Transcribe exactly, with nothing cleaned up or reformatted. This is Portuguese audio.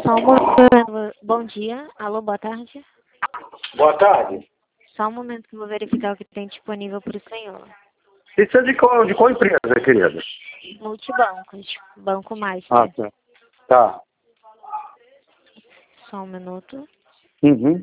Só um momento. Bom dia. Alô, boa tarde. Boa tarde. Só um momento que eu vou verificar o que tem disponível para o senhor. Isso é de qual, de qual empresa, querida? Multibancos. Banco Ah, Master. tá. Tá. Só um minuto. Uhum.